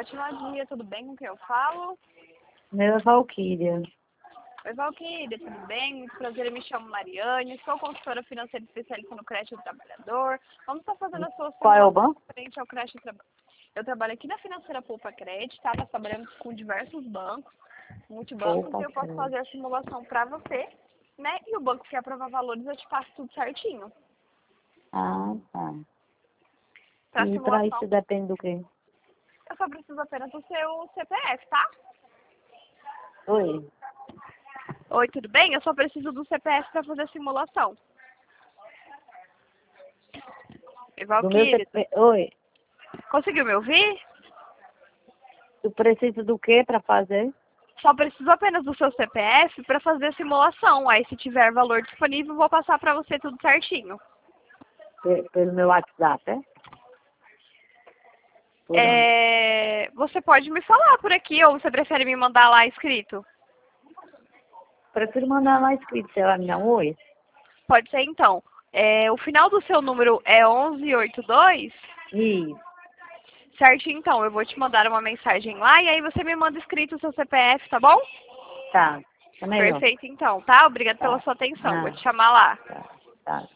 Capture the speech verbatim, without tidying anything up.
Fátima, dia, tudo bem com quem eu falo? Meu é Valquíria. Oi, Valquíria, tudo bem? Muito prazer, eu me chamo Mariane, sou consultora financeira especialista no Crédito do Trabalhador. Vamos estar fazendo a sua Qual é o simulação banco? referente ao Crédito do Trabalhador. Eu trabalho aqui na Financeira Poupa Crédito, tá? Nós trabalhamos com diversos bancos, multibancos, Poupa e eu posso Crédito. fazer a simulação para você, né? E o banco que aprovar valores, eu te passo tudo certinho. Ah, tá. Para E pra simulação, isso depende do quê? eu só preciso apenas do seu C P F, tá? Oi. Oi, tudo bem? Eu só preciso do C P F para fazer a simulação. Oi, Do meu Valquíria, C P... Oi. conseguiu me ouvir? Tu precisa do quê pra fazer? Só preciso apenas do seu C P F para fazer a simulação. Aí, se tiver valor disponível, eu vou passar para você tudo certinho. Pe- Pelo meu WhatsApp, é? Por onde? É... Você pode me falar por aqui, ou você prefere me mandar lá escrito? Prefiro mandar lá escrito, se ela me dá um oi. Pode ser, então. É... O final do seu número é onze oitenta e dois? Isso. Certinho, então. Eu vou te mandar uma mensagem lá e aí você me manda escrito o seu C P F, tá bom? Tá. Tá melhor. Perfeito, então, tá? Obrigada pela Tá. sua atenção. Vou Não. te chamar lá. Tá. Tá.